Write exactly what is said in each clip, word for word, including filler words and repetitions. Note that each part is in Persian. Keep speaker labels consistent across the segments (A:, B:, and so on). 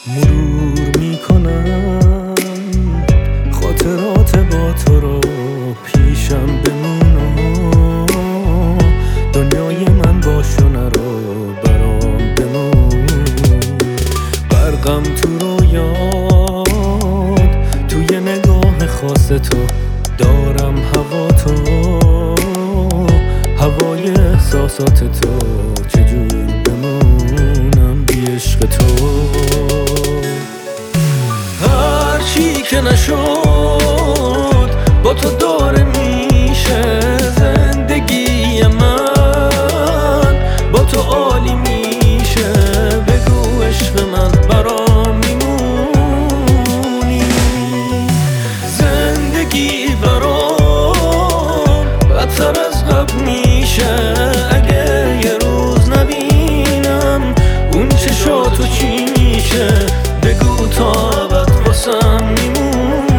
A: مرور میکنم خاطرات با تو رو، پیشم بمون، دنیای من باشو نرو، برام بمون. برقم تو رویات، توی نگاه خاص تو دارم هوا تو، هوای احساسات تو، چجور بمونم بی عشق تو. هر چی که نشد با تو داره میشه، زندگی من با تو عالی میشه. بگو عشق من برام میمونی، زندگی برام بدتر از قبل میشه. اگه یه روز نبینم اون چشاتو چی میشه، بگو تا ابد واسم میمونی.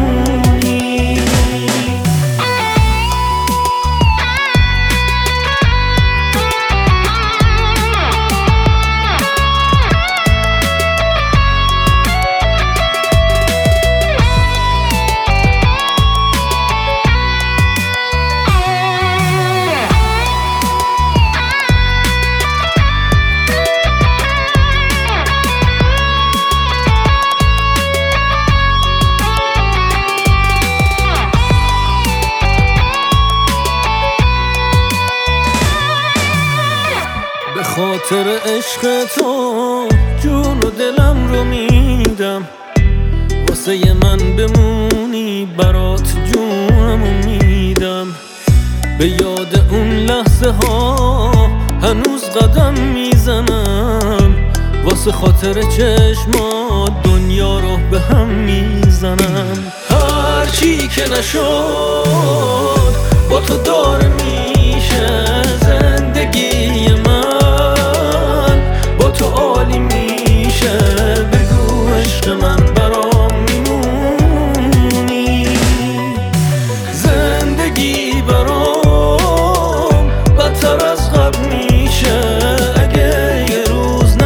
A: به خاطر عشق تو جون و دلم رو میدم، واسه من بمونی برات جونمو میدم. به یاد اون لحظه ها هنوز قدم میزنم، واسه خاطر چشمات دنیا رو به هم میزنم. هر چی که نشد با تو داره میشه، زندگی من با تو عالی میشه. بگو عشق من برام میمونی، زندگی برام بدتر از قبل میشه. اگه یه روز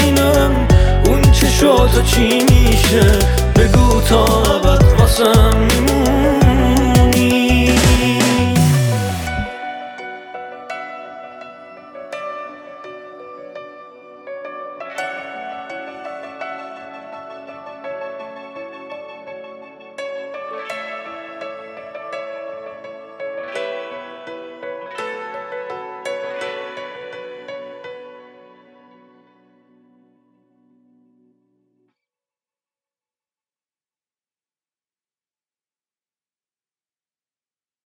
A: نبینم اون چشاتو چی میشه، بگو تا ابد واسم